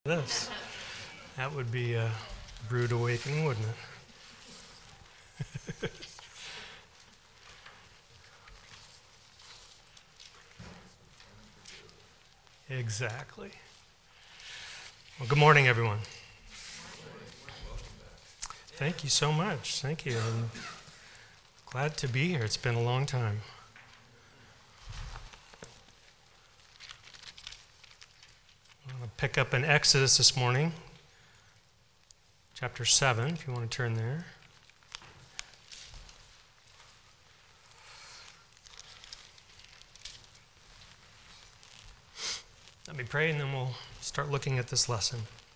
This. That would be a rude awakening, wouldn't it? Exactly. Well, good morning, everyone. Thank you so much. Thank you. I'm glad to be here. It's been a long time. I'm going to pick up in Exodus this morning, chapter 7, if you want to turn there. Let me pray, and then we'll start looking at this lesson.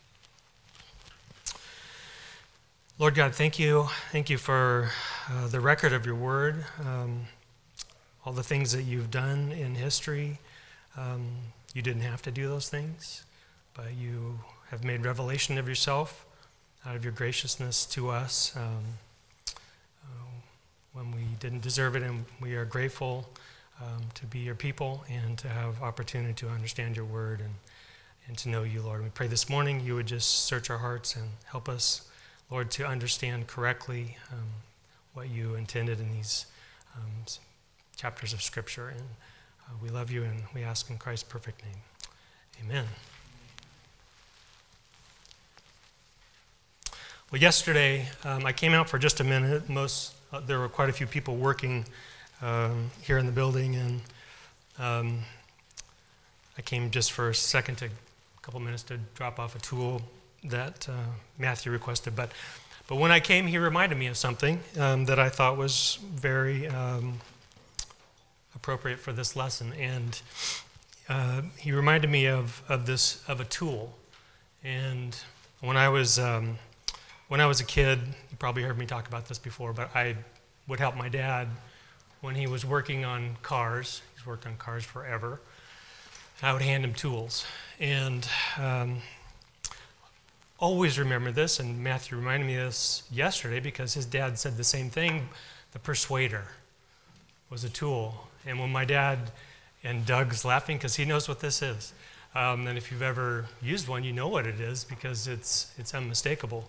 Lord God, thank you. Thank you for the record of your word, all the things that you've done in history. You didn't have to do those things, but you have made revelation of yourself out of your graciousness to us when we didn't deserve it, and we are grateful to be your people and to have opportunity to understand your word and to know you, Lord. We pray this morning you would just search our hearts and help us, Lord, to understand correctly what you intended in these chapters of Scripture. And we love you, and we ask in Christ's perfect name. Amen. Well, yesterday, I came out for just a minute. There were quite a few people working here in the building, and I came just for a couple minutes to drop off a tool that Matthew requested. But when I came, he reminded me of something that I thought was very appropriate for this lesson, and he reminded me of a tool. And when I was a kid, you probably heard me talk about this before, but I would help my dad when he was working on cars. He's worked on cars forever. I would hand him tools, and always remember this, and Matthew reminded me of this yesterday because his dad said the same thing. The persuader was a tool. And when my dad, and Doug's laughing because he knows what this is, and if you've ever used one, you know what it is because it's unmistakable.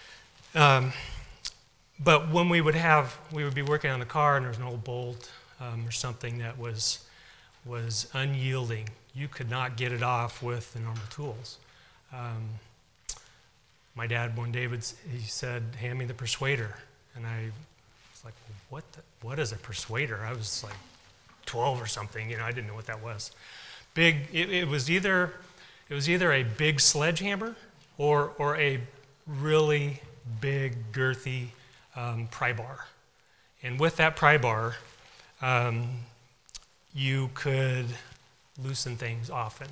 But when we would be working on the car and there's an old bolt or something that was unyielding. You could not get it off with the normal tools. My dad one day he said, "Hand me the persuader," and I was like, well, "What is a persuader?" I was like 12 or something. I didn't know what that was. Big. It was either a big sledgehammer or a really big girthy pry bar, and with that pry bar, you could loosen things often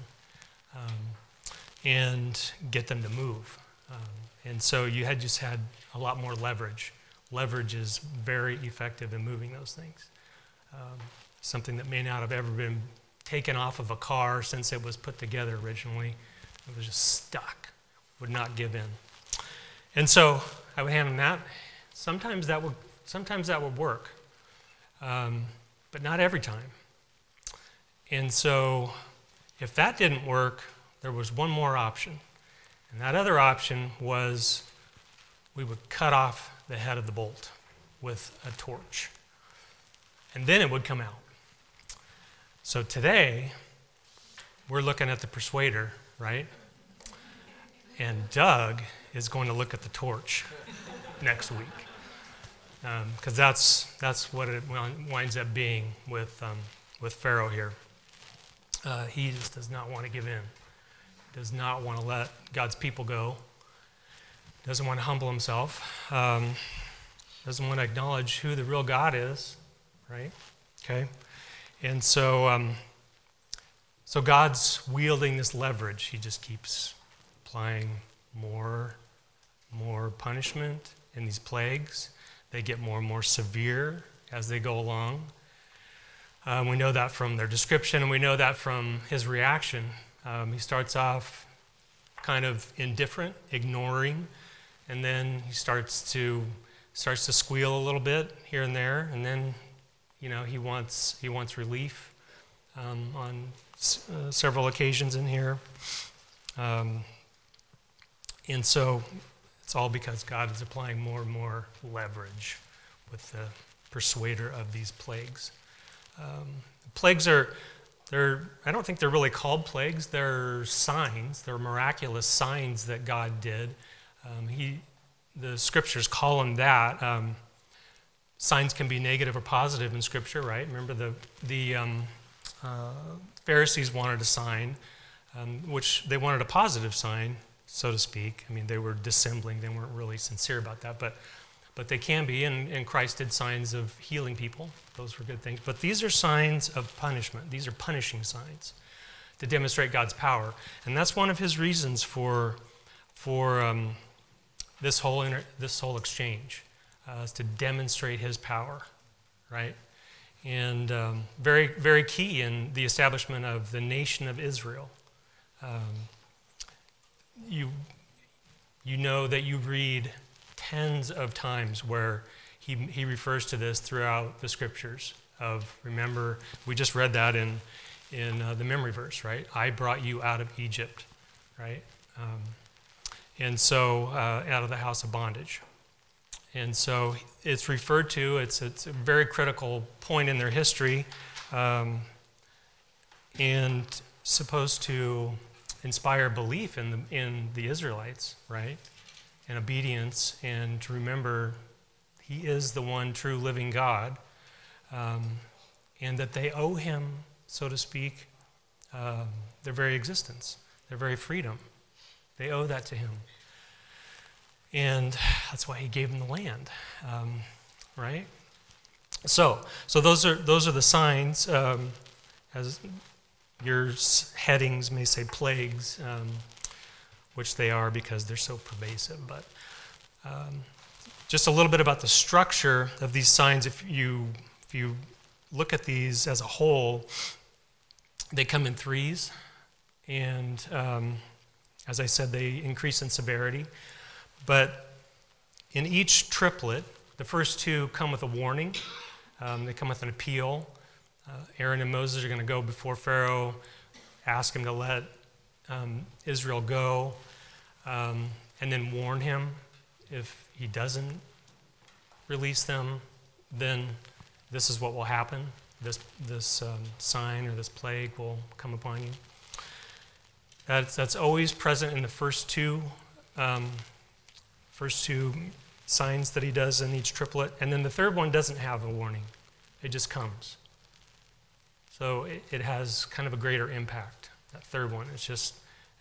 and get them to move. And so you just had a lot more leverage. Leverage is very effective in moving those things. Something that may not have ever been taken off of a car since it was put together originally. It was just stuck, would not give in. And so I would hand him that. Sometimes that would work, but not every time. And so if that didn't work, there was one more option. And that other option was we would cut off the head of the bolt with a torch. And then it would come out. So today, we're looking at the persuader, right? And Doug is going to look at the torch next week. Because that's what it winds up being with Pharaoh here. He just does not want to give in. Does not want to let God's people go. Doesn't want to humble himself. Doesn't want to acknowledge who the real God is, right? Okay? And so God's wielding this leverage. He just keeps applying more punishment in these plagues. They get more and more severe as they go along. We know that from their description, and we know that from his reaction. He starts off kind of indifferent, ignoring, and then he starts to squeal a little bit here and there, and then he wants relief on several occasions in here. And so it's all because God is applying more and more leverage with the persuader of these plagues. Plagues I don't think they're really called plagues. They're signs. They're miraculous signs that God did. The scriptures call them that. Signs can be negative or positive in Scripture, right? Remember the Pharisees wanted a sign, which they wanted a positive sign, so to speak. I mean, they were dissembling. They weren't really sincere about that, but they can be, and Christ did signs of healing people. Those were good things. But these are signs of punishment. These are punishing signs to demonstrate God's power. And that's one of his reasons for this whole exchange. Is to demonstrate his power, right? And very, very key in the establishment of the nation of Israel. You know that you read tens of times where he refers to this throughout the scriptures. Remember, we just read that in the memory verse, right? I brought you out of Egypt, right? And so out of the house of bondage. And so it's referred to, it's a very critical point in their history, and supposed to inspire belief in the Israelites, right? And obedience, and to remember he is the one true living God, and that they owe him, so to speak, their very existence, their very freedom. They owe that to him. And that's why he gave them the land, right? So those are the signs. As your headings may say, plagues, which they are because they're so pervasive. But just a little bit about the structure of these signs. If you look at these as a whole, they come in threes, and as I said, they increase in severity. But in each triplet, the first two come with a warning. They come with an appeal. Aaron and Moses are going to go before Pharaoh, ask him to let Israel go, and then warn him if he doesn't release them, then this is what will happen. This sign or this plague will come upon you. That's always present in the first two signs that he does in each triplet. And then the third one doesn't have a warning. It just comes. So it has kind of a greater impact, that third one. It's just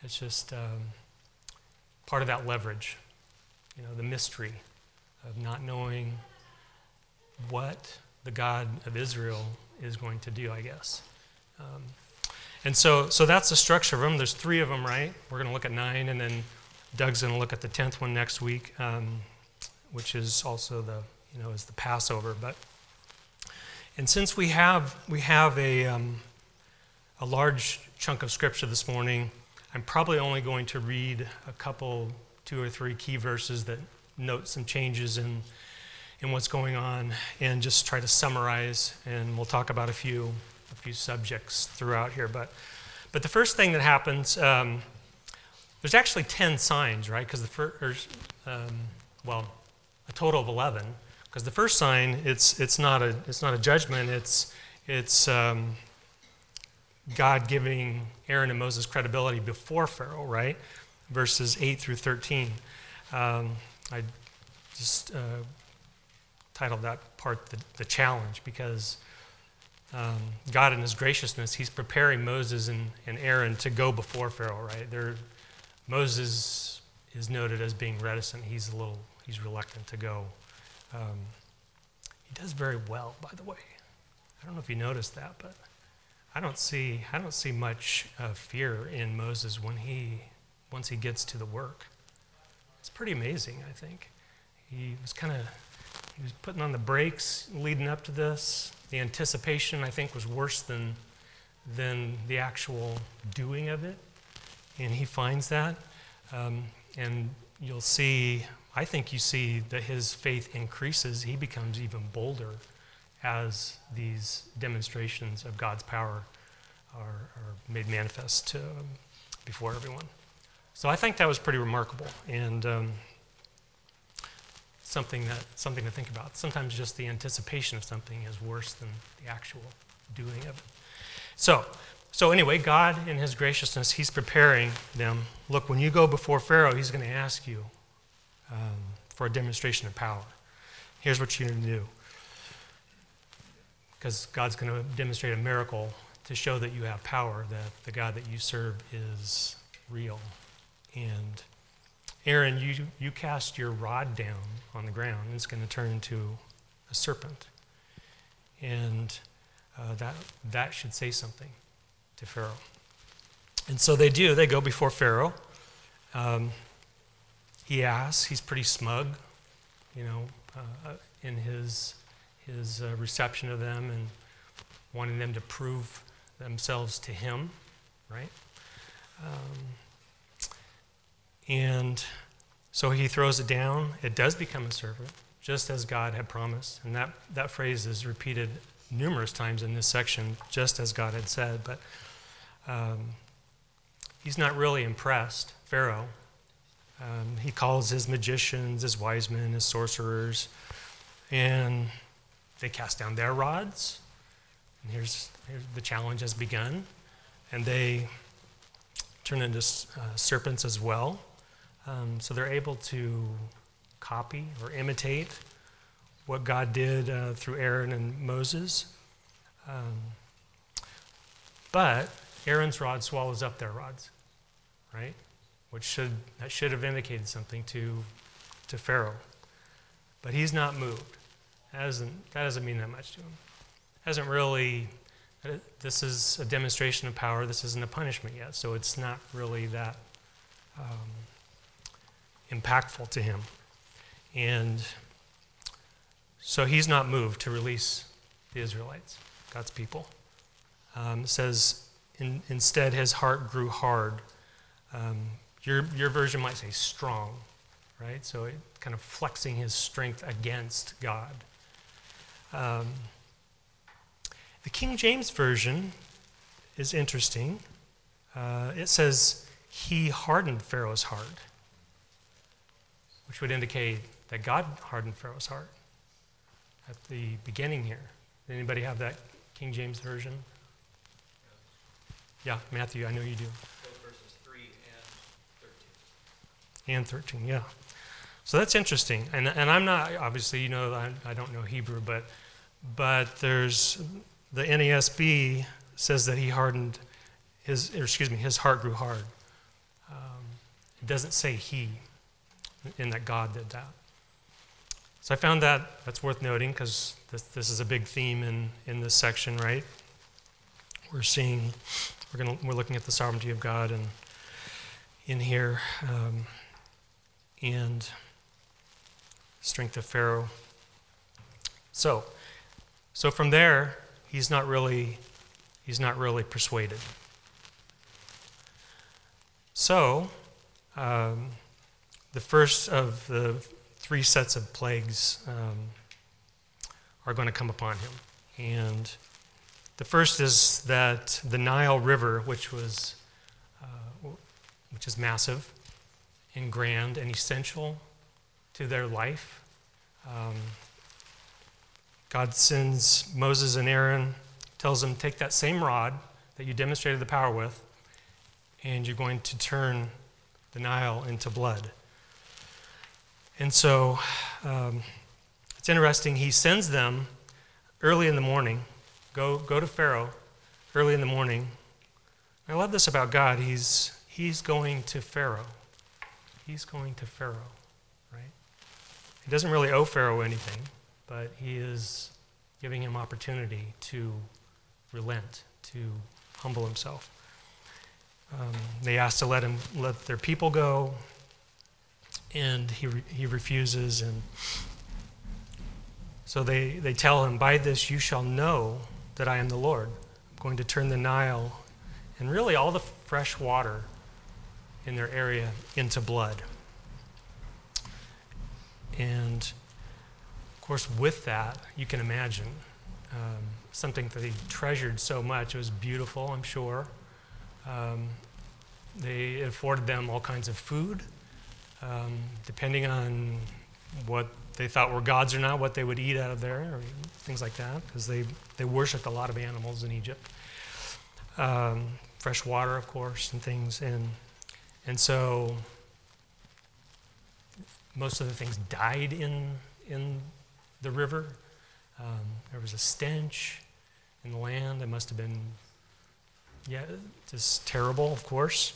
part of that leverage, the mystery of not knowing what the God of Israel is going to do, I guess. And so that's the structure of them. There's three of them, right? We're going to look at 9, and then Doug's going to look at the 10th one next week, which is also is the Passover. And since we have a large chunk of scripture this morning, I'm probably only going to read a couple, 2 or 3 key verses that note some changes in what's going on, and just try to summarize. And we'll talk about a few subjects throughout here. But the first thing that happens. There's actually 10 signs, right? Because a total of 11. Because the first sign, it's not a judgment. It's God giving Aaron and Moses credibility before Pharaoh, right? Verses 8 through 13. I just titled that part the challenge, because God in his graciousness, he's preparing Moses and Aaron to go before Pharaoh, right? Moses is noted as being reticent. He's reluctant to go. He does very well, by the way. I don't know if you noticed that, but I don't see much fear in Moses once he gets to the work. It's pretty amazing, I think. He was putting on the brakes leading up to this. The anticipation, I think, was worse than the actual doing of it. And he finds that. And you'll see, I think you see that his faith increases. He becomes even bolder as these demonstrations of God's power are made manifest before everyone. So I think that was pretty remarkable, and something to think about. Sometimes just the anticipation of something is worse than the actual doing of it. So anyway, God in his graciousness, he's preparing them. Look, when you go before Pharaoh, he's going to ask you for a demonstration of power. Here's what you need to do. Because God's going to demonstrate a miracle to show that you have power, that the God that you serve is real. And Aaron, you cast your rod down on the ground, and it's going to turn into a serpent. And that should say something to Pharaoh. And so they do. They go before Pharaoh. He asks. He's pretty smug, in his reception of them and wanting them to prove themselves to him, right? And so he throws it down. It does become a serpent, just as God had promised. And that phrase is repeated numerous times in this section, just as God had said. But he's not really impressed, Pharaoh. He calls his magicians, his wise men, his sorcerers, and they cast down their rods. And here's the challenge has begun. And they turn into serpents as well. So they're able to copy or imitate what God did through Aaron and Moses. But Aaron's rod swallows up their rods, right? That should have indicated something to Pharaoh. But he's not moved. That doesn't mean that much to him. Hasn't really. This is a demonstration of power. This isn't a punishment yet, so it's not really that impactful to him. And so he's not moved to release the Israelites, God's people. It says, instead his heart grew hard. Your version might say strong, right? So it kind of flexing his strength against God. The King James Version is interesting. It says, he hardened Pharaoh's heart, which would indicate that God hardened Pharaoh's heart at the beginning here. Anybody have that King James Version? Yeah, Matthew, I know you do. Verses 3 and 13. And 13, yeah. So that's interesting. And I'm not, obviously, I don't know Hebrew, but there's, the NASB says that he hardened his heart grew hard. It doesn't say he, in that God did that. So I found that's worth noting because this is a big theme in this section, right? We're looking at the sovereignty of God and in here, and strength of Pharaoh. So from there, he's not really persuaded. So the first of the 3 sets of plagues are going to come upon him. And the first is that the Nile River, which is massive and grand and essential to their life. God sends Moses and Aaron, tells them, take that same rod that you demonstrated the power with, and you're going to turn the Nile into blood. And so it's interesting. He sends them early in the morning. Go to Pharaoh early in the morning. I love this about God. He's going to Pharaoh. He's going to Pharaoh, right? He doesn't really owe Pharaoh anything, but he is giving him opportunity to relent, to humble himself. They ask to let their people go, and he refuses. And so they tell him, by this you shall know that I am the Lord. I'm going to turn the Nile and really all the fresh water in their area into blood. And of course, with that, you can imagine something that he treasured so much. It was beautiful, I'm sure. They afforded them all kinds of food, depending on what they thought were gods or not, what they would eat out of there, or things like that, because they worshipped a lot of animals in Egypt. Fresh water, of course, and things. And so most of the things died in the river. There was a stench in the land. It must have been, just terrible, of course.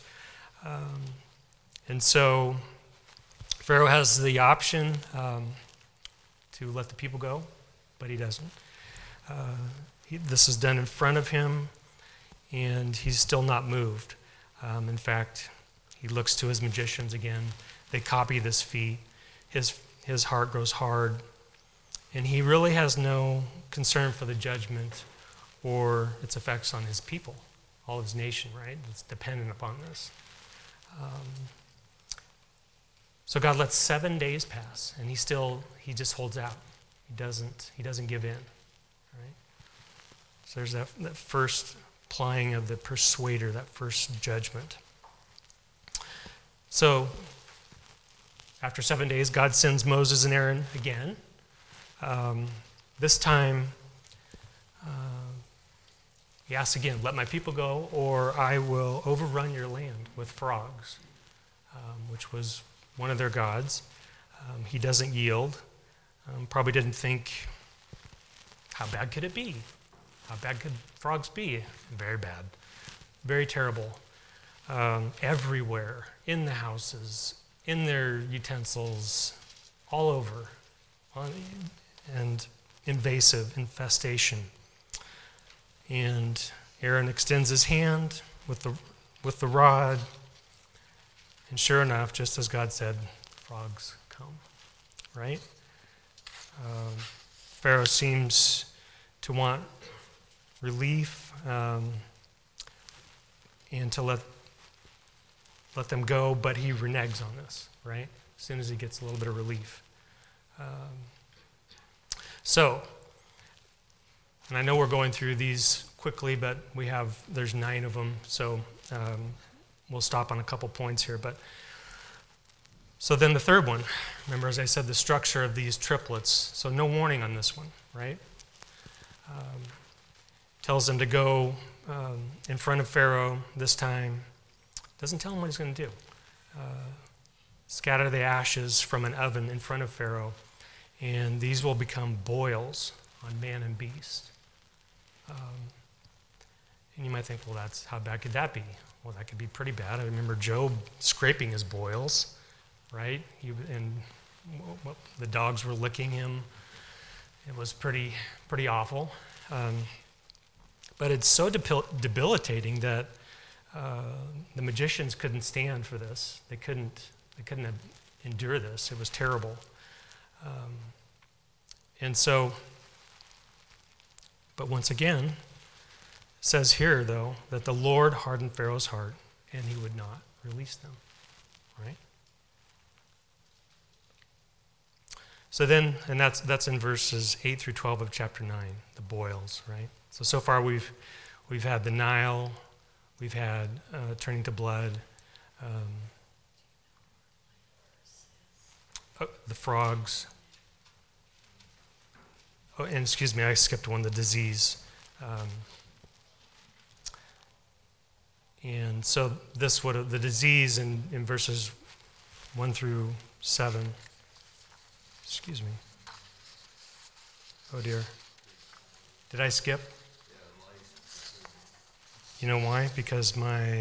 And so Pharaoh has the option to let the people go, but he doesn't. This is done in front of him, and he's still not moved. In fact, he looks to his magicians again. They copy this feat. His heart grows hard, and he really has no concern for the judgment or its effects on his people, all of his nation, right? It's dependent upon this. So God lets 7 days pass, and he just holds out. He doesn't give in, right? So there's that first plying of the persuader, that first judgment. So after 7 days, God sends Moses and Aaron again. This time, he asks again, let my people go, or I will overrun your land with frogs, which was one of their gods. He doesn't yield. Probably didn't think, how bad could it be? How bad could frogs be? Very bad. Very terrible. Everywhere, in the houses, in their utensils, all over, and invasive infestation. And Aaron extends his hand with the rod, and sure enough, just as God said, frogs come, right? Pharaoh seems to want relief and to let them go, but he reneges on this, right? As soon as he gets a little bit of relief. And I know we're going through these quickly, but there's 9 of them, so we'll stop on a couple points here. But so then the third one, remember, as I said, the structure of these triplets. So no warning on this one, right? Tells them to go in front of Pharaoh this time. Doesn't tell him what he's going to do. Scatter the ashes from an oven in front of Pharaoh, and these will become boils on man and beast. And you might think, well, how bad could that be? Well, that could be pretty bad. I remember Job scraping his boils, right? The dogs were licking him. It was pretty awful. But it's so debilitating that the magicians couldn't stand for this. They couldn't endure this. It was terrible. But once again, it says here, though, that the Lord hardened Pharaoh's heart, and he would not release them, right? So then, and that's in verses 8 through 12 of chapter 9, the boils, right? So far we've had the Nile, we've had turning to blood, the frogs. Oh, and excuse me, I skipped one, the disease. And so the disease in verses 1 through 7. Excuse me. Oh dear. Did I skip? You know why? Because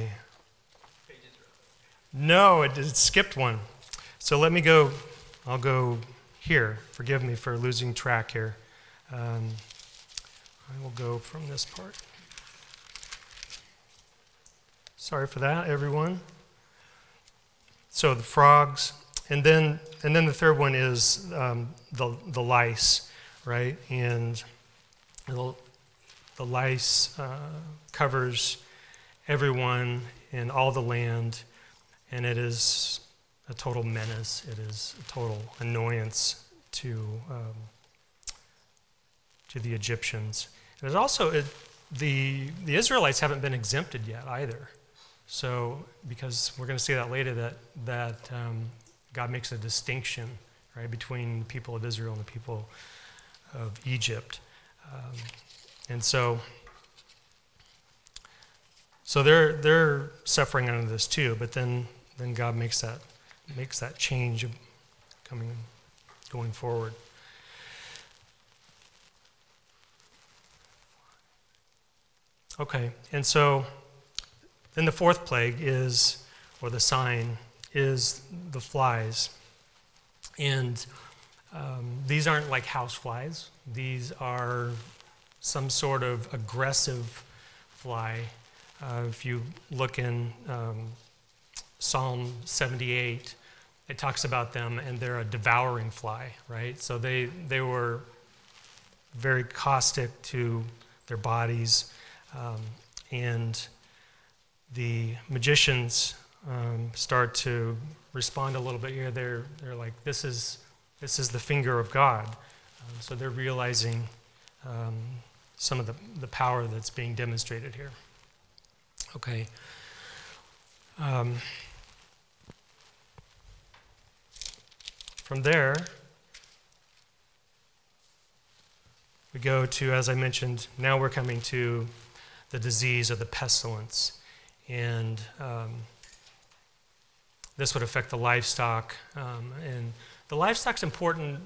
No, it skipped one. So let me go. I'll go here. Forgive me for losing track here. I will go from this part. Sorry for that, everyone. So the frogs, and then the third one is the lice, right? And the lice covers everyone in all the land, and it is a total menace. It is a total annoyance to the Egyptians. And it's also the Israelites haven't been exempted yet either. So, because we're going to see that later, that God makes a distinction, right, between the people of Israel and the people of Egypt. And so they're suffering under this too, but then God makes that change going forward. Okay, and so then the fourth plague is, or the sign, is the flies. And these aren't like house flies. These are some sort of aggressive fly. If you look in Psalm 78, it talks about them, and they're a devouring fly, right? So they were very caustic to their bodies, and the magicians start to respond a little bit here. They're like, this is the finger of God. So they're realizing some of the power that's being demonstrated here. Okay. From there, we go to, as I mentioned, now we're coming to the disease or the pestilence. And this would affect the livestock. And the livestock's important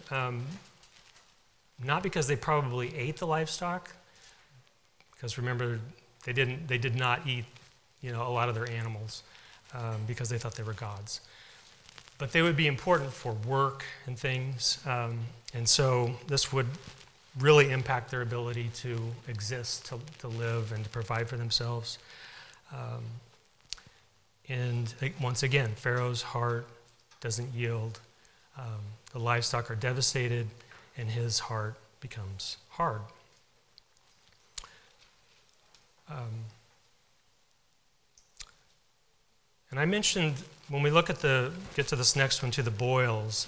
not because they probably ate the livestock, because remember, they did not eat, a lot of their animals because they thought they were gods. But they would be important for work and things. And so this would really impact their ability to exist, to live, and to provide for themselves. And once again, Pharaoh's heart doesn't yield. The livestock are devastated, and his heart becomes hard. And I mentioned, when we get to this next one, to the boils,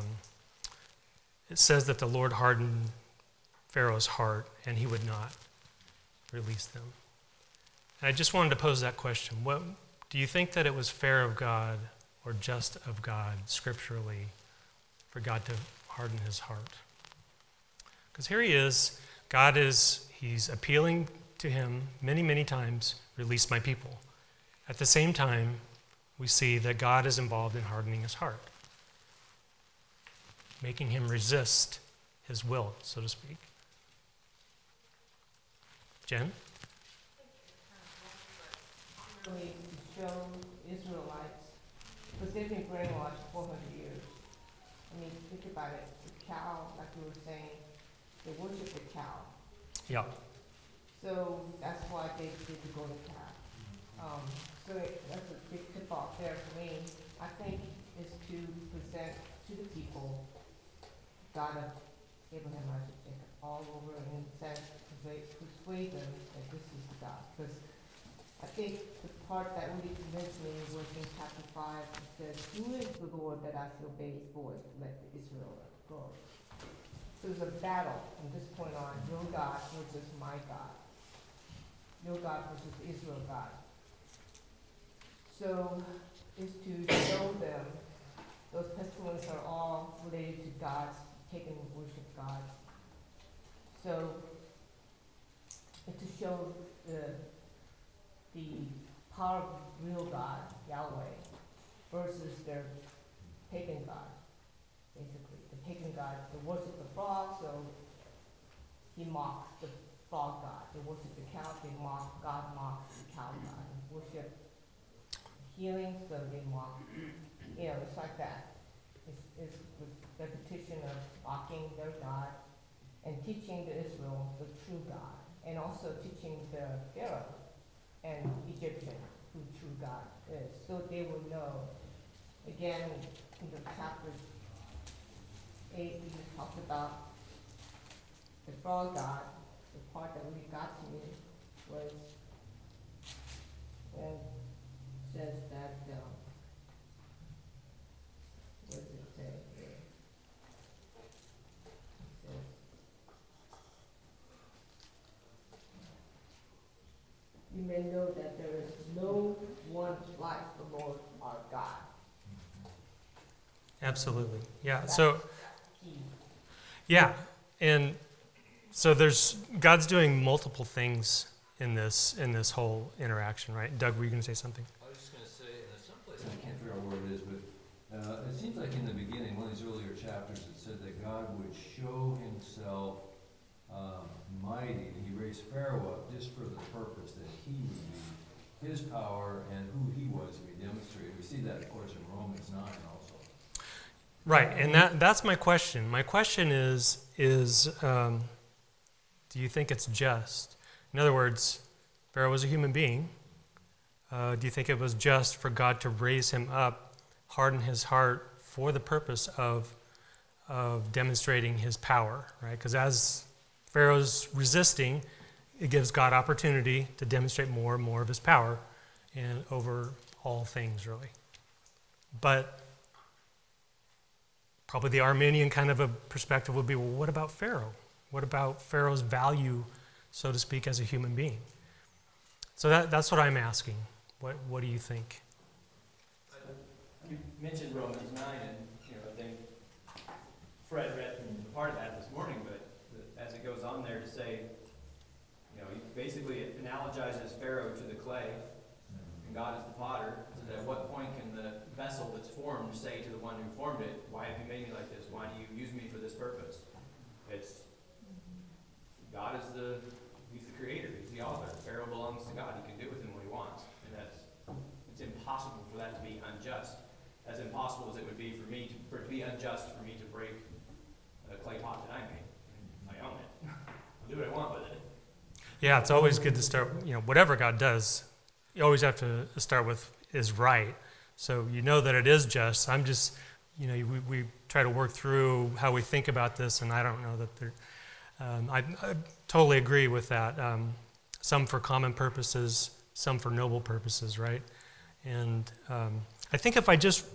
it says that the Lord hardened Pharaoh's heart, and he would not release them. And I just wanted to pose that question. What do you think, that it was fair of God or just of God, scripturally, for God to harden his heart? Because here he is, he's appealing to him many, many times, release my people. At the same time, we see that God is involved in hardening his heart, making him resist his will, so to speak. Jen? Really to show Israelites, because they've been brainwashed 400 years. I mean, think about it. The cow, like you were saying, they worship the cow. Yeah. So that's why they did the golden calf. That's a big tip-off there for me. I think is to present to the people God of Abraham, Isaac, Jacob, all over, and in a sense, persuade them that this is God. Because I think the part that really convinced me was in chapter 5. It says, "Who is the Lord that I shall obey his voice to let Israel go?" So there's a battle from this point on, your God versus my God. Your God versus Israel God. So is to show them those pestilence are all related to gods, pagan worship gods. So to show the power of real God, Yahweh, versus their pagan god, basically. The pagan god, they worship the frog, so he mocks the frog god. They worship the cow, God mocks the cow god. They worship healing, so they mock. It's like that. It's the repetition of mocking their God and teaching the Israel the true God, and also teaching the Pharaoh and Egyptian who true God is, so they will know. Again, in the chapter 8, we just talked about the frog God. The part that really got to me was when it says that, what does it say here? It says, "You may know that there is no one Absolutely. Yeah. That's So, key. yeah. And so God's doing multiple things in this whole interaction, right? Doug, were you going to say something? I was just going to say, and there's someplace, I can't figure out where it is, but it seems like in the beginning, one of these earlier chapters, it said that God would show himself mighty. He raised Pharaoh up just for the purpose that he would be, his power and who he was would be demonstrated. We see that, of course, in Romans 9 also. Right, and that's my question. My question is do you think it's just? In other words, Pharaoh was a human being. Do you think it was just for God to raise him up, harden his heart for the purpose of demonstrating his power, right? Because as Pharaoh's resisting, it gives God opportunity to demonstrate more and more of his power and over all things, really. But probably the Arminian kind of a perspective would be, well, what about Pharaoh? What about Pharaoh's value, so to speak, as a human being? So that's what I'm asking. What do you think? You mentioned Romans 9, and I think Fred read part of that this morning, but as it goes on there to say, basically it analogizes Pharaoh to the clay, and God is the potter. So that at what point can the vessel that's formed say to the one who formed it, "Why have you made me like this? Why do you use me for this purpose?" It's God is he's the creator, he's the author. Pharaoh belongs to God. He can do with him what he wants, and it's impossible for that to be unjust. As impossible as it would be for it to be unjust for me to break a clay pot that I made. I own it. I'll do what I want with it. Yeah, it's always good to start, whatever God does, you always have to start with is right. So you know that it is just. I'm just, we try to work through how we think about this, and I don't know that there, I totally agree with that. Some for common purposes, some for noble purposes, right? And I think if I just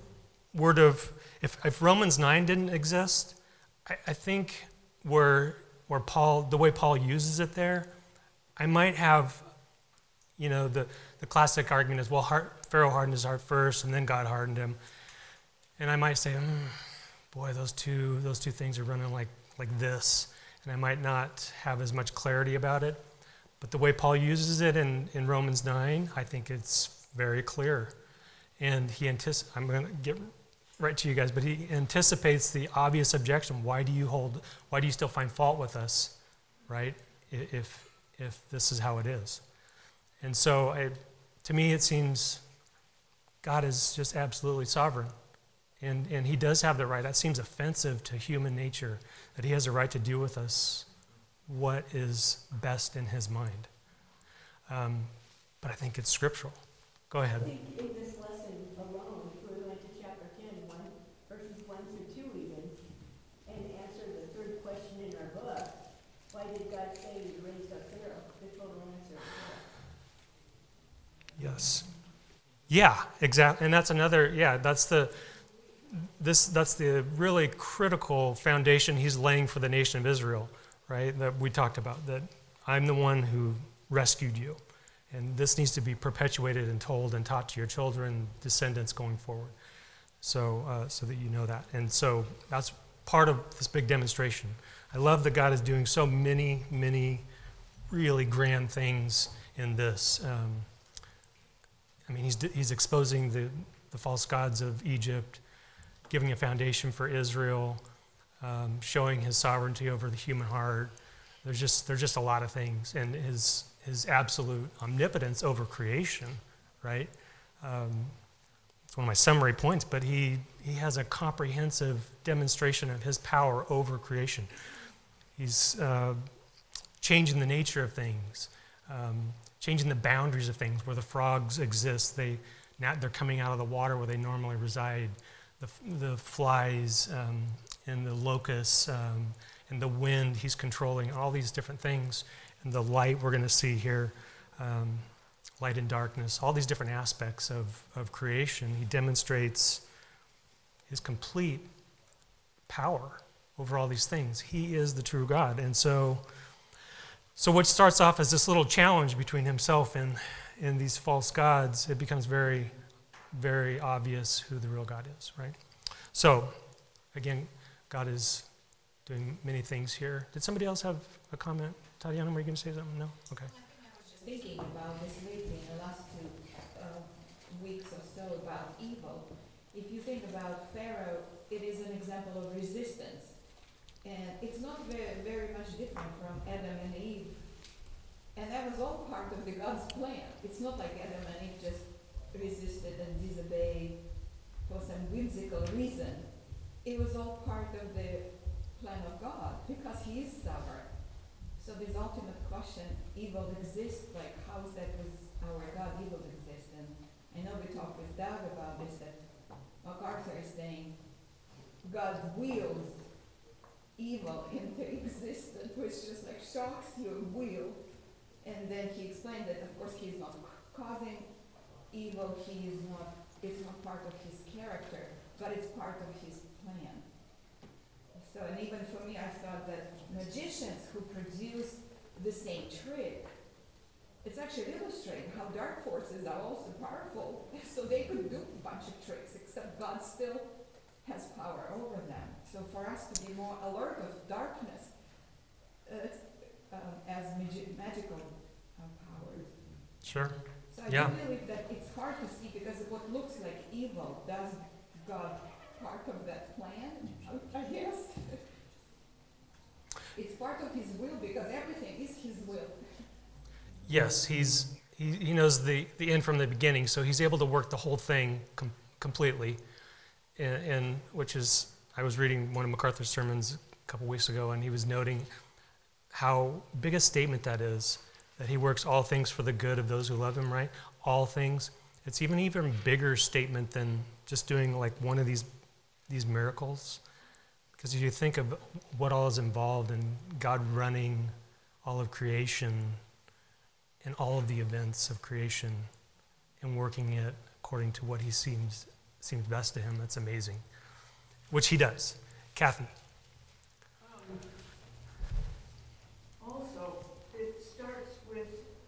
if Romans 9 didn't exist, I think where Paul, the way Paul uses it there, I might have, the classic argument is, well, Pharaoh hardened his heart first, and then God hardened him. And I might say, boy, those two things are running like this. And I might not have as much clarity about it. But the way Paul uses it in Romans 9, I think it's very clear. And I'm going to get right to you guys, but he anticipates the obvious objection. Why do you still find fault with us, right? If this is how it is. And so to me it seems God is just absolutely sovereign. And he does have the right. That seems offensive to human nature, that he has a right to do with us what is best in his mind. But I think it's scriptural. Go ahead. I think in this lesson alone, if we went to chapter 10, verses 1 through 2 even, and answer the third question in our book, why did God say he raised up Pharaoh? The total answer is yes. Yes. Yeah, exactly. And that's another, that's the really critical foundation he's laying for the nation of Israel, right? That we talked about, that I'm the one who rescued you. And this needs to be perpetuated and told and taught to your children, descendants going forward, so that you know that. And so that's part of this big demonstration. I love that God is doing so many, many really grand things in this. He's exposing the false gods of Egypt, giving a foundation for Israel, showing his sovereignty over the human heart. There's just a lot of things, and his absolute omnipotence over creation, right? It's one of my summary points, but he has a comprehensive demonstration of his power over creation. He's changing the nature of things, changing the boundaries of things. Where the frogs exist, they're coming out of the water where they normally reside. The flies and the locusts and the wind, he's controlling all these different things. And the light we're going to see here, light and darkness, all these different aspects of creation. He demonstrates his complete power over all these things. He is the true God. And so what starts off as this little challenge between himself and these false gods, it becomes very, very obvious who the real God is, right? So again, God is doing many things here. Did somebody else have a comment? Tatiana, were you going to say something? No? Okay. Thinking about this lately in the last 2 weeks or so about evil. If you think about Pharaoh, it is an example of resistance. And it's not very, very much different from Adam and Eve. And that was all part of the God's plan. It's not like Adam and Eve just resisted and disobeyed for some whimsical reason. It was all part of the plan of God because He is sovereign. So this ultimate question, evil exists, like how is that with our God evil exists? And I know we talked with Doug about this, that MacArthur is saying God wills evil into existence, which just like shocks your will. And then he explained that of course he is not causing evil, it's not part of his character, but it's part of his plan. So, and even for me, I thought that magicians who produce the same trick, it's actually illustrating how dark forces are also powerful. So they could do a bunch of tricks, except God still has power over them. So for us to be more alert of darkness as magical powers. Sure. So I Yeah. do believe that it's hard to see because what looks like evil, does God part of that plan, I guess? It's part of His will because everything is His will. Yes, he knows the end from the beginning, so he's able to work the whole thing completely. And which is, I was reading one of MacArthur's sermons a couple weeks ago, and he was noting how big a statement that is, that he works all things for the good of those who love him, right? All things. It's even bigger statement than just doing like one of these miracles. Because if you think of what all is involved in God running all of creation and all of the events of creation and working it according to what He seems best to Him, that's amazing. Which He does. Kathy. Also, it starts with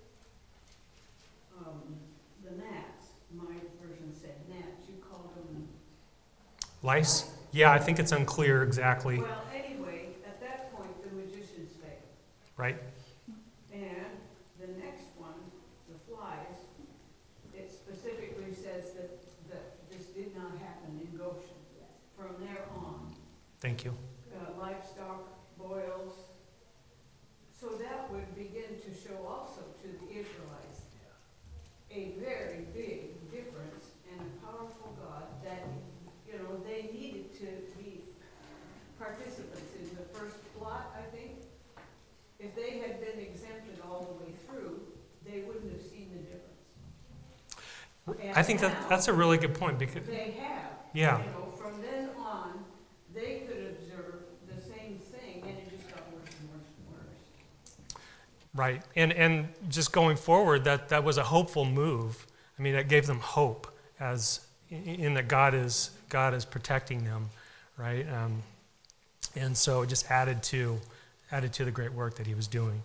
the gnats. My version said gnats. You called them. Lice? Yeah, I think it's unclear exactly, Well, anyway, at that point, the magicians failed. right? And the next one, the flies, it specifically says that this did not happen in Goshen. From there on, Thank you. livestock, boils. So that would begin to show also to the Israelites a very big difference and a powerful God that, they needed to be participants in the first plot, I think. If they had been exempted all the way through, they wouldn't have seen the difference. And I think now that's a really good point because, they have. yeah, From then on, they could observe the same thing, and it just got worse and worse and worse. right. And just going forward, that was a hopeful move. I mean, that gave them hope as in that God is protecting them, right? And so it just added to the great work that He was doing.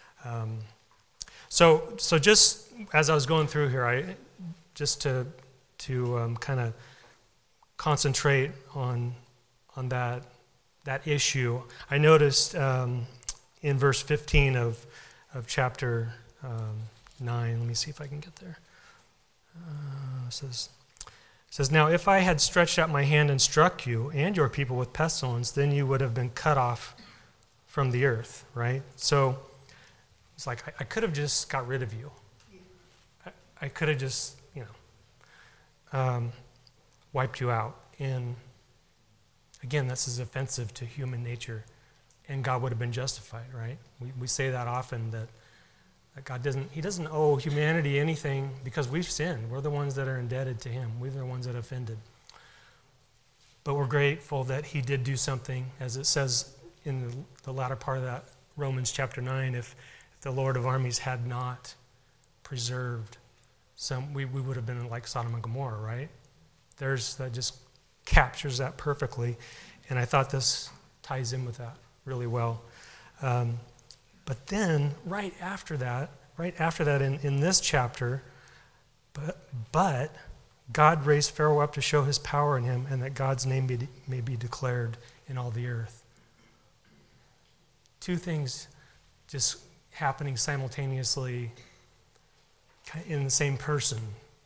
So just as I was going through here, just to kind of concentrate on that issue, I noticed in verse 15 of chapter 9. Let me see if I can get there. It says, "Now if I had stretched out my hand and struck you and your people with pestilence, then you would have been cut off from the earth," right? So it's like I could have just got rid of you. I could have just, wiped you out. And again, this is offensive to human nature, and God would have been justified, right? We say that often, that God doesn't owe humanity anything because we've sinned. We're the ones that are indebted to Him. We're the ones that offended. But we're grateful that He did do something, as it says in the latter part of that Romans chapter 9, if the Lord of armies had not preserved we would have been like Sodom and Gomorrah, right? That just captures that perfectly. And I thought this ties in with that really well. But then, right after that in this chapter, but God raised Pharaoh up to show his power in him, and that God's name may be declared in all the earth. Two things just happening simultaneously in the same person.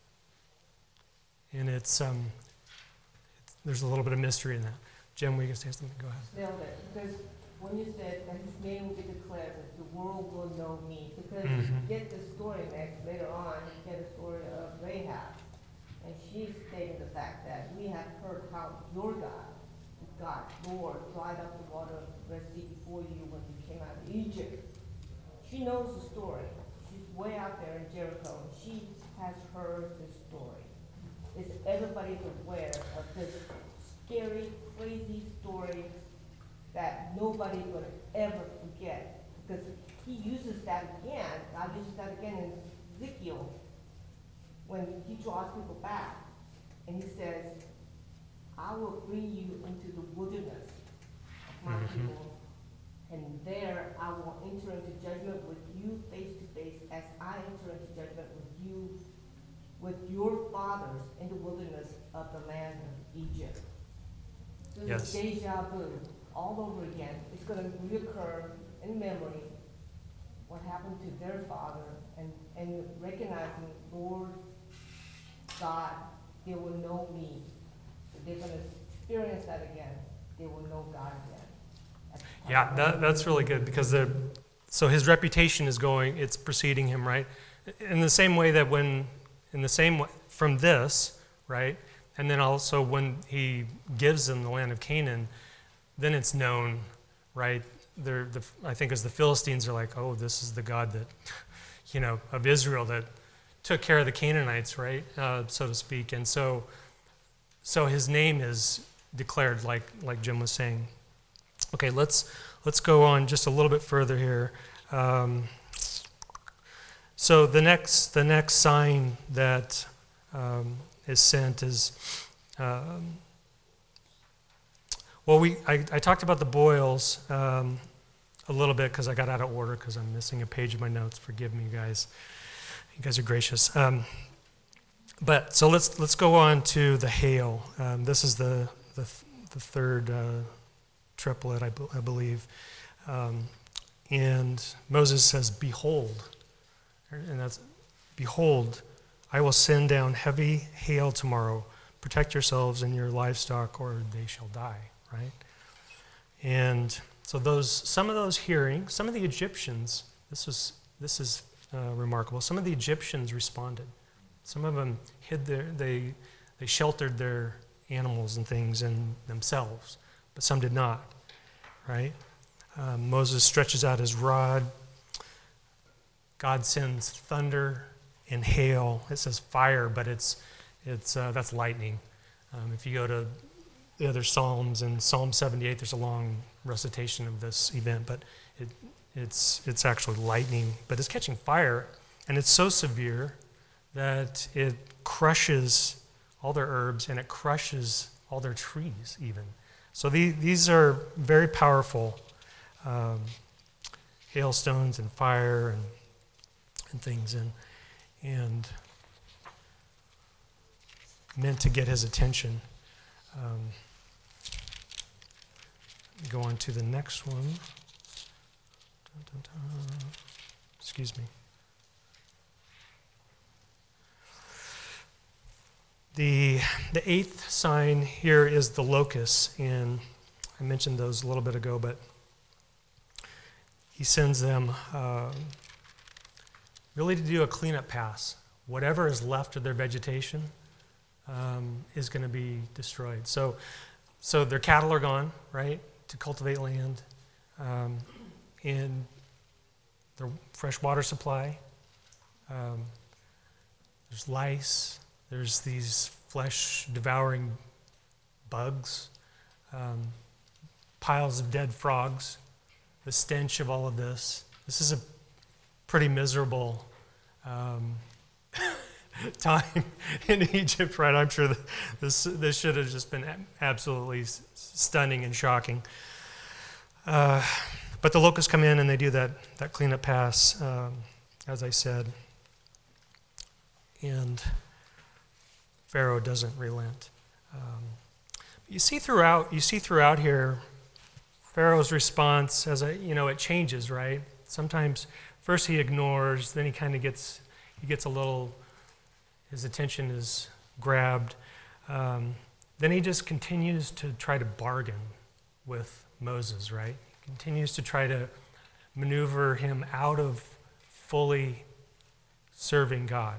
And there's a little bit of mystery in that. Jim, were you going to say something? Go ahead. Nailed it, because when you said that his name will be declared, that the world will know me, because you get the story next, later on, you get a story of Rahab. And she's stating the fact that we have heard how your God, Lord, dried up the water of the Red Sea before you when you came out of Egypt. She knows the story. She's way out there in Jericho, and she has heard the story. Is everybody's aware of this scary, crazy story that nobody would ever forget? Because he uses that again, God uses that again in Ezekiel, when he draws people back, and he says, I will bring you into the wilderness of my people, and there I will enter into judgment with you face to face as I enter into judgment with you, with your fathers in the wilderness of the land of Egypt. So Yes. it's deja vu all over again. It's going to reoccur in memory what happened to their father, and recognizing, Lord God, they will know me. They're going to experience that again. They will know God again. Yeah, that's really good, because so his reputation is it's preceding him, right? In the same way that from this, right? And then also when he gives them the land of Canaan, then it's known, right? I think as the Philistines are like, oh, this is the God that, of Israel that took care of the Canaanites, right? So to speak. And so his name is declared, like Jim was saying. Okay, let's go on just a little bit further here. So the next sign that is sent is, I talked about the boils a little bit because I got out of order because I'm missing a page of my notes. Forgive me, you guys. You guys are gracious. But so let's go on to the hail. This is the third triplet, I believe. And Moses says, "Behold," and that's, "Behold, I will send down heavy hail tomorrow. Protect yourselves and your livestock, or they shall die." Right? And so some of the Egyptians. This is remarkable. Some of the Egyptians responded. Some of them they sheltered their animals and things and themselves, but some did not, right? Moses stretches out his rod. God sends thunder and hail. It says fire, but that's lightning. If you go to the other Psalms, in Psalm 78, there's a long recitation of this event, but it's actually lightning, but it's catching fire, and it's so severe that it crushes all their herbs and it crushes all their trees even. So these are very powerful hailstones and fire and things, and meant to get his attention. Go on to the next one. Dun, dun, dun. Excuse me. The eighth sign here is the locusts, and I mentioned those a little bit ago, but he sends them really to do a cleanup pass. Whatever is left of their vegetation is going to be destroyed. So their cattle are gone, right, to cultivate land, and their fresh water supply. There's lice. There's these flesh-devouring bugs, piles of dead frogs, the stench of all of this. This is a pretty miserable time in Egypt, right? I'm sure this should have just been absolutely stunning and shocking. But the locusts come in and they do that cleanup pass, as I said. And Pharaoh doesn't relent. You see throughout here, Pharaoh's response, it changes, right? Sometimes first he ignores, then he kind of gets a little, his attention is grabbed. Then he just continues to try to bargain with Moses, right? He continues to try to maneuver him out of fully serving God.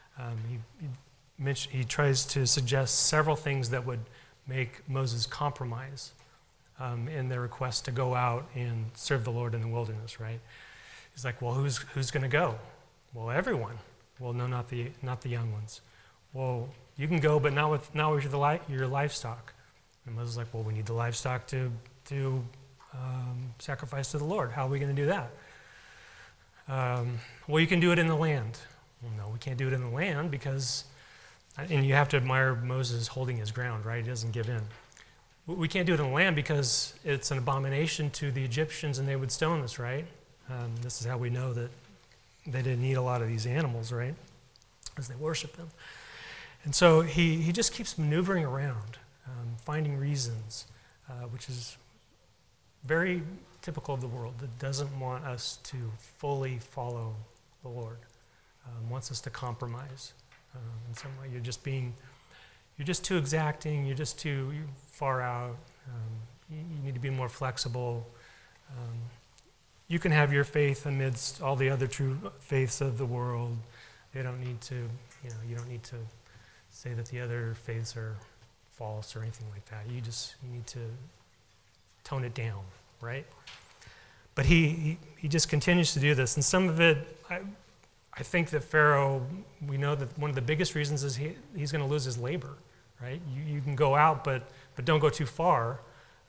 He tries to suggest several things that would make Moses compromise in their request to go out and serve the Lord in the wilderness, right? He's like, well, who's going to go? Well, everyone. Well, no, not the young ones. Well, you can go, but not with your livestock. And Moses is like, well, we need the livestock to sacrifice to the Lord. How are we going to do that? Well, you can do it in the land. Well, no, we can't do it in the land because, and you have to admire Moses holding his ground, right? He doesn't give in. We can't do it in the land because it's an abomination to the Egyptians and they would stone us, right? This is how we know that they didn't eat a lot of these animals, right? As they worship them. And so he just keeps maneuvering around, finding reasons, which is very typical of the world that doesn't want us to fully follow the Lord, wants us to compromise in some way. You're just too exacting, you're far out, you need to be more flexible. You can have your faith amidst all the other true faiths of the world. They don't need to, you don't need to say that the other faiths are false or anything like that. You need to tone it down, right? But he just continues to do this. And some of it, I think that Pharaoh, we know that one of the biggest reasons is he's going to lose his labor, right? You can go out, but don't go too far,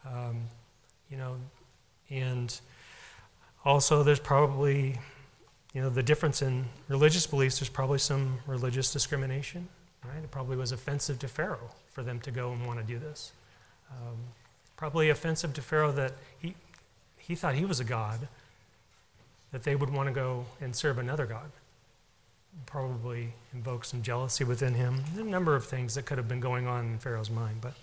and also there's probably, the difference in religious beliefs, there's probably some religious discrimination, right? It probably was offensive to Pharaoh for them to go and want to do this. Probably offensive to Pharaoh that he thought he was a god, that they would want to go and serve another god. Probably invoked some jealousy within him. A number of things that could have been going on in Pharaoh's mind. But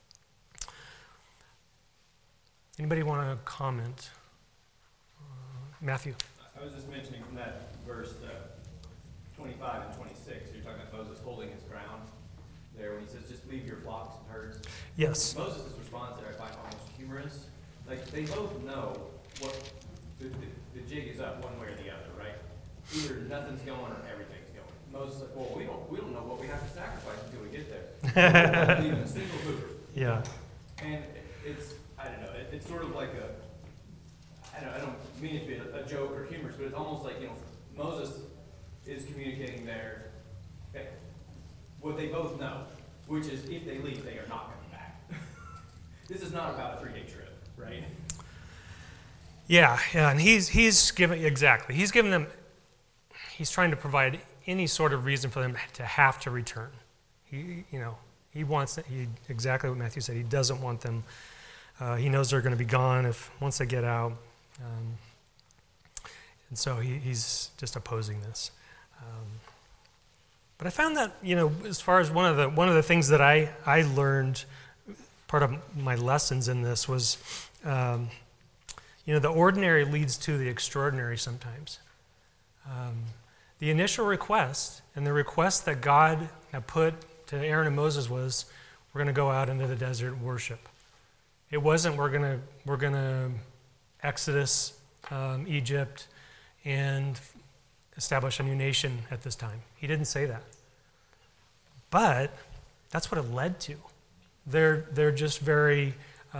anybody want to comment? Matthew. I was just mentioning from that verse 25 and 26, you're talking about Moses holding his ground there when he says, just leave your flocks and herds. Yes. Moses' response there I find almost humorous. Like, they both know what the jig is up one way or the other, right? Either nothing's going or everything's going. Moses is like, well, we don't know what we have to sacrifice until we get there. We don't leave a single hoof. Yeah. And it's, I don't know, it's sort of like I don't mean it to be a joke or humorous, but it's almost like, Moses is communicating there what they both know, which is if they leave, they are not coming back. This is not about a 3-day trip, right? Yeah, and he's giving them, he's trying to provide any sort of reason for them to have to return. He wants, exactly what Matthew said, he doesn't want them, he knows they're going to be gone once they get out. And so he's just opposing this. But I found that, as far as one of the things that I learned, part of my lessons in this was, the ordinary leads to the extraordinary sometimes. The initial request, and the request that God had put to Aaron and Moses was, we're going to go out into the desert and worship. It wasn't we're going to Exodus Egypt and establish a new nation at this time. He didn't say that. But that's what it led to. They're just very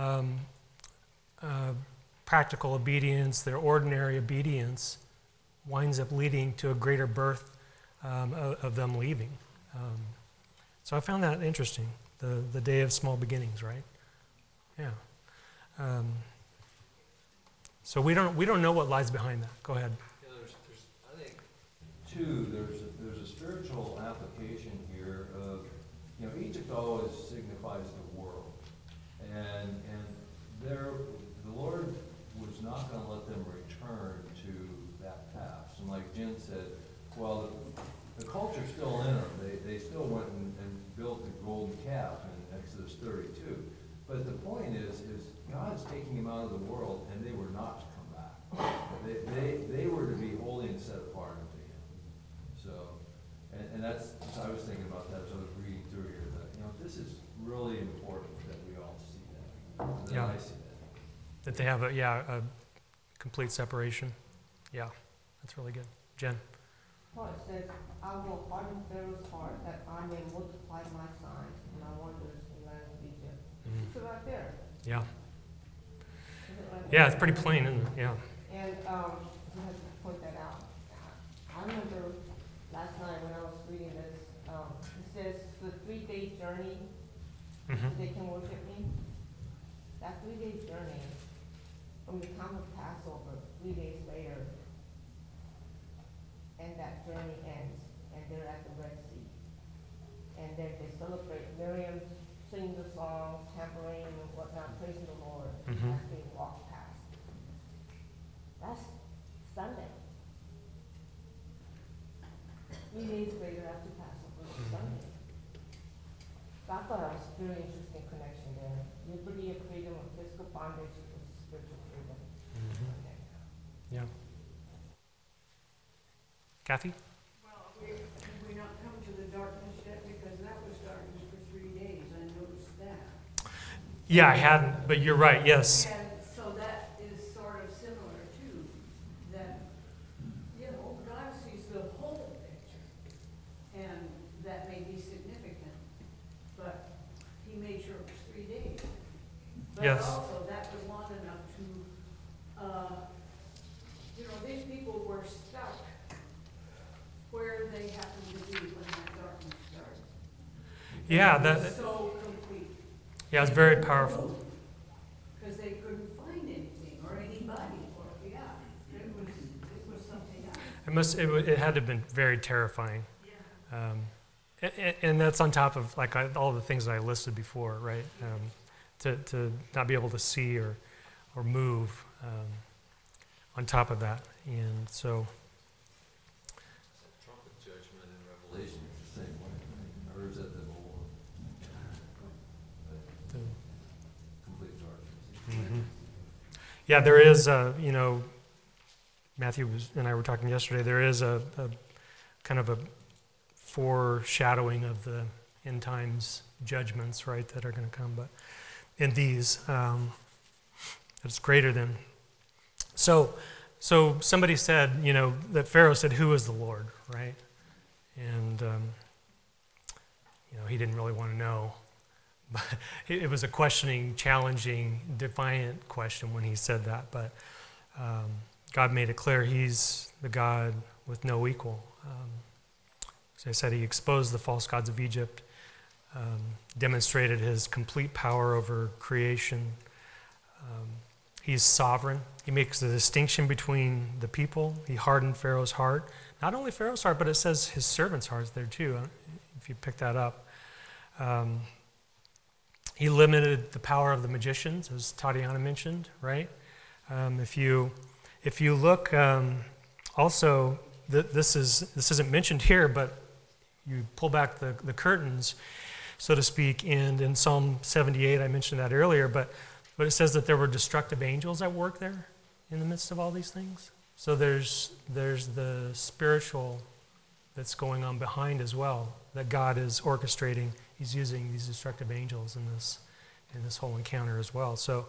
practical obedience, their ordinary obedience winds up leading to a greater birth of them leaving. So I found that interesting, the day of small beginnings, right? Yeah. So we don't know what lies behind that. Go ahead. Yeah, there's I think there's a spiritual application here of, Egypt always signifies the world, and the Lord was not going to let them return to that past. And like Jen said, well, the culture's still in them. They still went and built point is God's taking him out of the world, and they were not to come back. They were to be holy and set apart unto him. So, and that's, so I was thinking about that as I was reading through here, that, this is really important that we all see that. That Yeah. I see that. That they have a complete separation. Yeah, that's really good. Jen? Well, it says, I will harden Pharaoh's heart that I may multiply my signs and my wonders in the land of Egypt. Mhm. So right there. Yeah. Is it right Yeah, there? it's pretty plain, isn't it? Yeah. And, you have to point that out. I remember last night when I was reading this, it says the 3-day journey, Hmm. they can worship me. That 3-day journey, from the time of Passover, 3 days later, and that journey ends, and they're at the Red Sea. And then they celebrate Miriam singing the song, tambourine and whatnot, praising the Lord Mhm. as they walk past. That's Sunday. 3 days later after Passover, it's Mhm. Sunday. So I thought that was a very interesting connection there. Liberty of freedom of physical bondage with spiritual freedom. Mhm. Okay. Yeah. Kathy? Well, we not come to the darkness yet, because that was darkness for 3 days, I noticed that. Yeah, I hadn't, but you're right. Yes. And so that is sort of similar too, that, God sees the whole picture, and that may be significant, but he made sure it was 3 days. Yes. But also, that was long enough to, these people were stuck where they happened to be when that darkness started. Yeah, It that. was so complete, Yeah, it's very powerful. because they couldn't find anything or anybody, it was something else. It had to have been very terrifying. Yeah. And that's on top of all the things that I listed before, right? To not be able to see or move on top of that, and so Trumpet judgment in Revelation is the same way, right? Or is that the whole one? the, Complete darkness. mhm. Yeah, there is Matthew and I were talking yesterday. There is a kind of a foreshadowing of the end times judgments, right, that are going to come, but in these, it's greater than. So somebody said, that Pharaoh said, "Who is the Lord?" Right? And, he didn't really want to know. But it was a questioning, challenging, defiant question when he said that. But God made it clear he's the God with no equal. As I said, he exposed the false gods of Egypt, demonstrated his complete power over creation. He's sovereign. He makes the distinction between the people. He hardened Pharaoh's heart. Not only Pharaoh's heart, but it says his servants' hearts there too, if you pick that up. He limited the power of the magicians, as Tatiana mentioned, right? If you look, also, this isn't mentioned here, but you pull back the curtains, so to speak, and in Psalm 78, I mentioned that earlier, but it says that there were destructive angels at work there in the midst of all these things. So there's the spiritual that's going on behind as well, that God is orchestrating. He's using these destructive angels in this whole encounter as well. So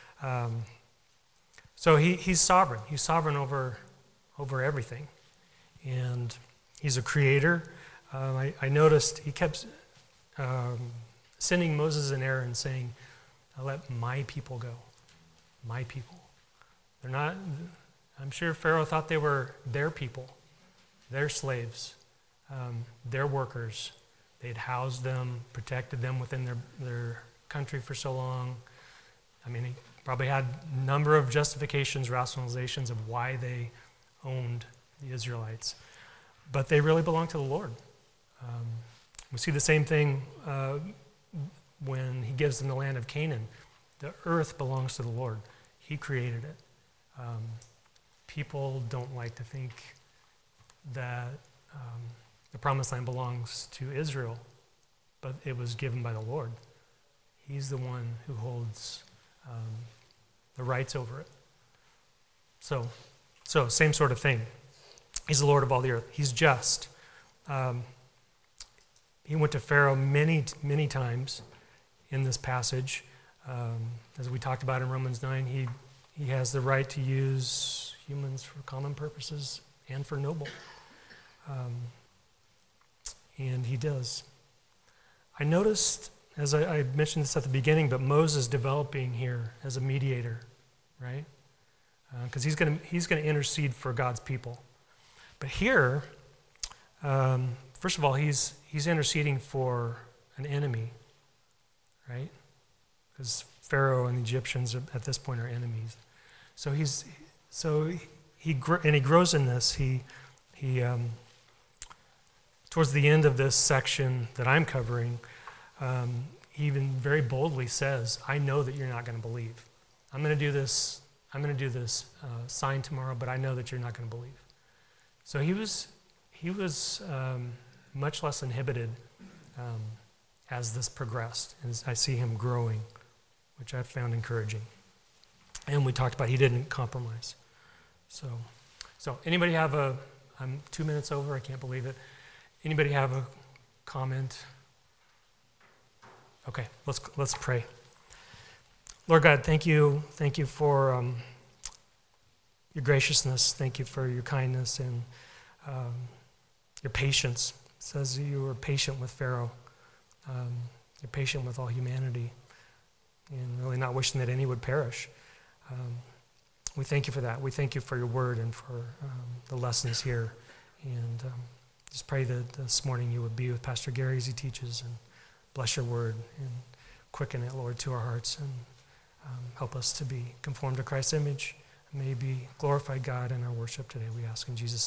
he's sovereign. He's sovereign over everything, and he's a creator. I noticed he kept sending Moses and Aaron, saying, "Let my people go." My people. They're not. I'm sure Pharaoh thought they were their people, their slaves, their workers. They'd housed them, protected them within their country for so long. I mean, he probably had a number of justifications, rationalizations of why they owned the Israelites. But they really belong to the Lord. We see the same thing when he gives them the land of Canaan. The earth belongs to the Lord. He created it. People don't like to think that the promised land belongs to Israel, but it was given by the Lord. He's the one who holds the rights over it. So same sort of thing. He's the Lord of all the earth. He's just. He went to Pharaoh many, many times in this passage. As we talked about in Romans 9, he has the right to use humans for common purposes and for noble. And he does. I noticed, as I mentioned this at the beginning, but Moses developing here as a mediator, right? Because he's going to intercede for God's people. But here, first of all, he's interceding for an enemy, right? Because Pharaoh and the Egyptians at this point are enemies. So he grows in this. He towards the end of this section that I'm covering, he even very boldly says, "I know that you're not going to believe. I'm going to do this sign tomorrow, but I know that you're not going to believe." So he was much less inhibited as this progressed, and I see him growing, which I found encouraging. And we talked about he didn't compromise. So anybody have I'm 2 minutes over, I can't believe it. Anybody have a comment? Okay, let's pray. Lord God, thank you for your graciousness. Thank you for your kindness and your patience. It says you were patient with Pharaoh. You're patient with all humanity and really not wishing that any would perish. We thank you for that. We thank you for your word and for the lessons here. And just pray that this morning you would be with Pastor Gary as he teaches and bless your word and quicken it, Lord, to our hearts and help us to be conformed to Christ's image. May you be glorified, God, in our worship today. We ask in Jesus' name.